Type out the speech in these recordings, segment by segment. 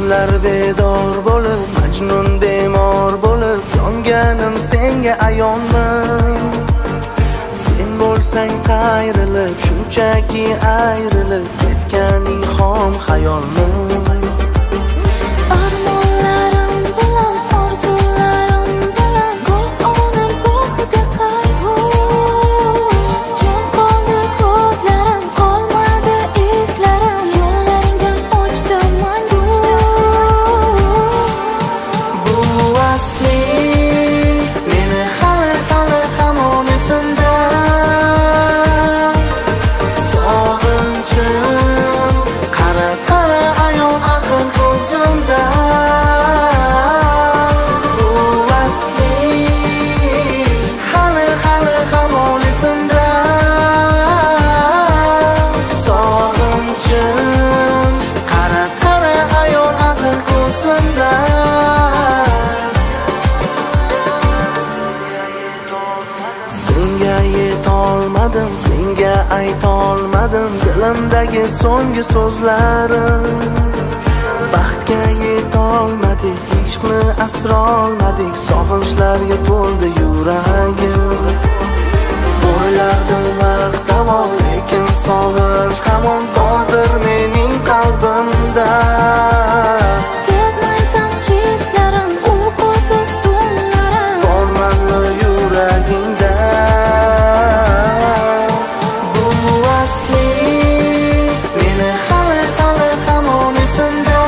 Tunlar bedor bo'lib, majnun bemor bo'lib, yonganim senga ayonmi? Sen bo'lsang qayrilib, shunchaki ayrilib ketganing xom xayolmi? Armonlarim bilan, orzularim bilan goh onam gohida qayg'u. Jon qoldi ko'zlarim, qolmadi eslarim, yo'llaringdan ochdim mangu. Bu asli meni hali hamon esimda. Sog'inchim qara ayon aql ko'zimda. Bu asli hali hamon esimda. Sog'inchim qara ayon aql ko'zimda. Senga yetolmadim, senga aytolmadim dilimdagi so'nggi so'zlarim. Baxtga yetolmadik, ishqni asrolmadik, sog'inchlarga to'ldi yuragim. O'ylardim vaqt davom, lekin sog'inch hamon bordir mening qalbimda. Sezmaysan hislarim, uyqusiz tunlarim, Bormanmi yuragingda? Bu asli meni hali hamon esimda.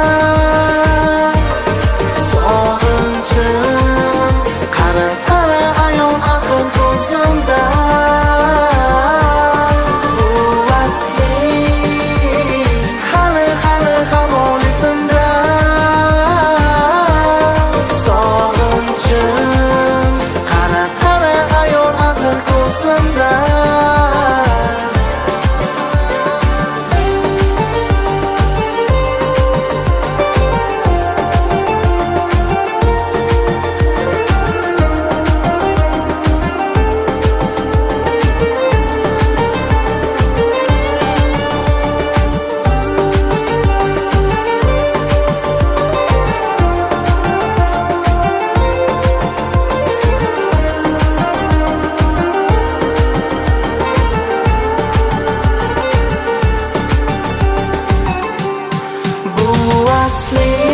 Sog'inchim qara ayon aql ko'zimda. Bu asli hali hamon esimda. Sog'inchim qara ayon aql ko'zimda. Bu asli